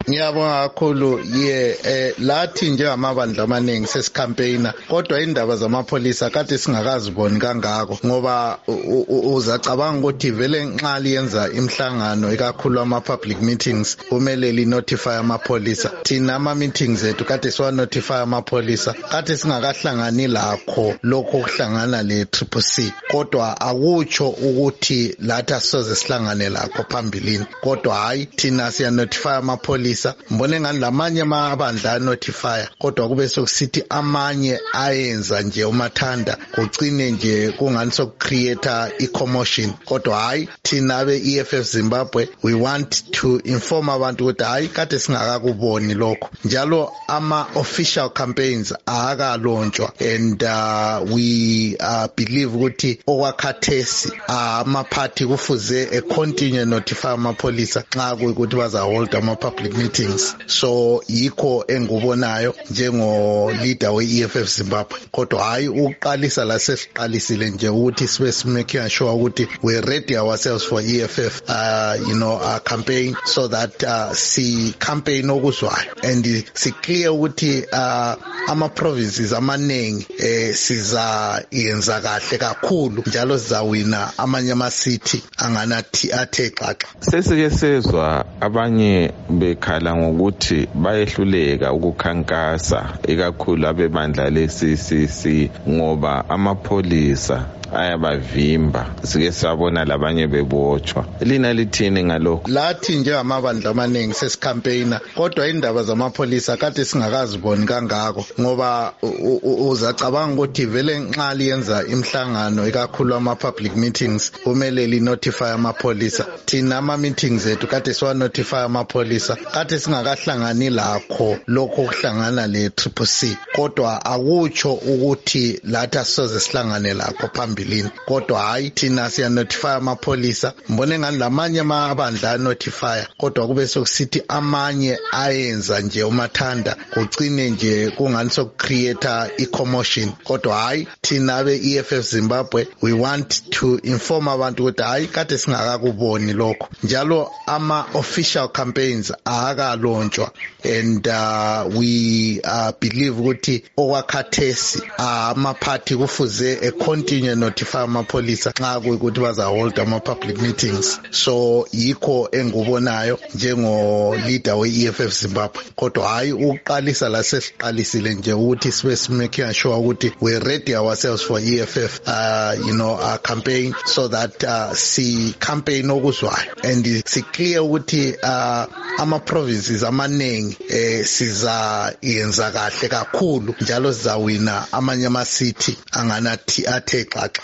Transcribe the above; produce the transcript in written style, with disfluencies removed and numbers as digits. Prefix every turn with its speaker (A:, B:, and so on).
A: Ngiyabonga kakhulu lathi njengamabandla amaningi sesicampaigner kodwa indaba zamapholisa kade singakaziboni kangako ngoba uzacabanga ukuthi vele nxa liyenza imhlangano ikakhulu ama-public meetings kumele li-notify amapholisa. Thina ama-meetings ethu kade siwa-notify amapholisa kade singakahlangani lakho lokho okuhlangana le-CCC kodwa akutsho ukuthi lathi asisoze sihlangane lakho phambilini kodwa hayi thina siya-notify amapholisa. Mbone ngani lamanye amabandla notify kodwa kube sokusithi amanye ayenza nje umathanda kugcine nje kungani sokucreate i-commotion kodwa hayi thina abe-EFF Zimbabwe we want to inform abantu ukuthi hayi kade singakakuboni lokho njalo ama-official campaigns akalonjwa and we believe ukuthi okwakhathesi amaphathi kufuze continue notify amapholisa nxa kuyikuthi bazahold ama-public meetings. So yikho engubonayo njengo leader we-EFF Zimbabwe kodwa hayi uqalisa la sesiqalisile nje ukuthi sibe making sure ukuthi we ready ourselves for EFF campaign so that si campaign okuzwayo and si clear ukuthi ama provinces amaningi siza yenza kahle kakhulu njalo sizawina amanye ama city anganathi athe xaxa.
B: Sesike sezwa abanye bekhala ngokuthi bayehluleka ukukhankasa ikakhulu abebandla le-CCC ngoba amapholisa ayabavimba. Sike sabona labanye bebotshwa. Lina lithini ngalokho?
A: Lathi njengamabandla amaningi sesicampaigner kodwa indaba zamapholisa kade singakaziboni kangako ngoba uzacabanga ukuthi vele nxa liyenza imhlangano ikakhulu ama-public meetings kumele li-notify amapholisa. Thina ama-meetings ethu kade siwa-notify amapholisa kade singakahlangani lakho lokho okuhlangana le-CCC kodwa akutsho ukuthi lathi asisoze sihlangane lakho phambilini kodwa hayi thina siya-notify amapholisa. Mbone ngani lamanye amabandla notify kodwa kube sokusithi amanye ayenza nje umathanda kugcine nje kungani sokucreate i-commotion kodwa hayi thina abe-EFF Zimbabwe we want to inform abantu ukuthi hayi kade singakakuboni lokho njalo ama-official campaigns akalonjwa and we believe ukuthi okwakhathesi amaphathi kufuze continue notify amapholisa nxa kuyikuthi bazahold ama-public meetings. So yikho engubonayo njengo leader we-EFF Zimbabwe kodwa hayi uqalisa la sesiqalisile nje ukuthi sibe making sure ukuthi we ready ourselves for EFF campaign so that si campaign okuzwayo and si clear ukuthi ama provinces amaningi siza yenza kahle kakhulu njalo sizawina amanye ama city anganathi athe xaxa.